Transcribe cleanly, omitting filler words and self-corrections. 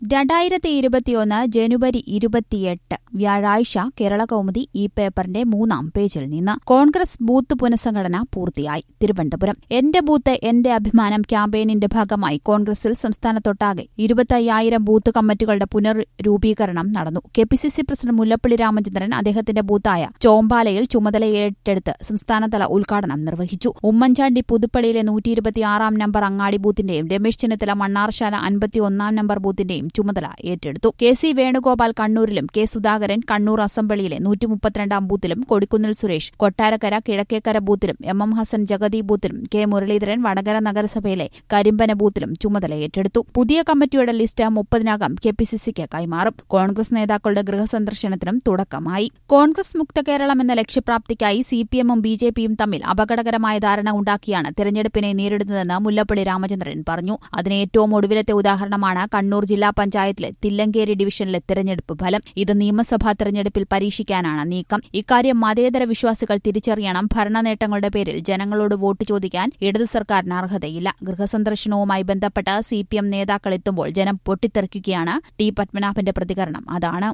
2021 ജനുവരി 28 വ്യാഴാഴ്ച കേരളകൗമുദി ഈ പേപ്പറിന്റെ 3-ാം പേജിൽ നിന്ന് കോൺഗ്രസ് ബൂത്ത് പുനഃസംഘടന പൂർത്തിയായി. തിരുവനന്തപുരം. എന്റെ ബൂത്ത് എന്റെ അഭിമാനം ക്യാമ്പയിനിന്റെ ഭാഗമായി കോൺഗ്രസിൽ സംസ്ഥാനത്തൊട്ടാകെ 25,000 ബൂത്ത് കമ്മിറ്റികളുടെ പുനർരൂപീകരണം നടന്നു. കെപിസിസി പ്രസിഡന്റ് മുല്ലപ്പള്ളി രാമചന്ദ്രൻ അദ്ദേഹത്തിന്റെ ബൂത്തായ ചോമ്പാലയിൽ ചുമതലയേറ്റെടുത്ത് സംസ്ഥാനതല ഉദ്ഘാടനം നിർവഹിച്ചു. ഉമ്മൻചാണ്ടി പുതുപ്പള്ളിയിലെ 126-ാം നമ്പർ അങ്ങാടി ബൂത്തിന്റെയും രമേശ് ചെന്നിത്തല മണ്ണാർശാല 51-ാം നമ്പർ ബൂത്തിന്റെയും ചുമതല ഏറ്റെടുത്തു. കെ.സി. വേണുഗോപാൽ കണ്ണൂരിലും കെ. സുധാകരൻ കണ്ണൂർ അസംബ്ലിയിലെ 132-ാം ബൂത്തിലും കൊടിക്കുന്നിൽ സുരേഷ് കൊട്ടാരക്കര കിഴക്കേക്കര ബൂത്തിലും എം ഹസൻ ജഗതി ബൂത്തിലും കെ. മുരളീധരൻ വടകര നഗരസഭയിലെ കരിമ്പന ബൂത്തിലും ചുമതല ഏറ്റെടുത്തു. പുതിയ കമ്മിറ്റിയുടെ ലിസ്റ്റ് 30-നകം കെപിസിസിക്ക് കൈമാറും. കോൺഗ്രസ് നേതാക്കളുടെ ഗൃഹസന്ദർശനത്തിനും തുടക്കമായി. കോൺഗ്രസ് മുക്ത കേരളം എന്ന ലക്ഷ്യപ്രാപ്തിക്കായി സിപിഎമ്മും ബിജെപിയും തമ്മിൽ അപകടകരമായ ധാരണ ഉണ്ടാക്കിയാണ് തെരഞ്ഞെടുപ്പിനെ നേരിടുന്നതെന്ന് മുല്ലപ്പള്ളി രാമചന്ദ്രൻ പറഞ്ഞു. അതിന് ഏറ്റവും ഒടുവിലത്തെ ഉദാഹരണമാണ് കണ്ണൂർ ജില്ലാ പഞ്ചായത്തിലെ തില്ലങ്കേരി ഡിവിഷനിലെ തെരഞ്ഞെടുപ്പ് ഫലം. ഇത് നിയമസഭാ തെരഞ്ഞെടുപ്പിൽ പരീക്ഷിക്കാനാണ് നീക്കം. ഇക്കാര്യം മതേതര വിശ്വാസികൾ തിരിച്ചറിയണം. ഭരണനേട്ടങ്ങളുടെ പേരിൽ ജനങ്ങളോട് വോട്ട് ചോദിക്കാൻ ഇടതു സർക്കാരിന് അർഹതയില്ല. ഗൃഹസന്ദർശനവുമായി ബന്ധപ്പെട്ട് സിപിഎം നേതാക്കൾ എത്തുമ്പോൾ ജനം പൊട്ടിത്തെറിക്കുകയാണ്. ടി പത്മനാഭന്റെ പ്രതികരണം അതാണ്.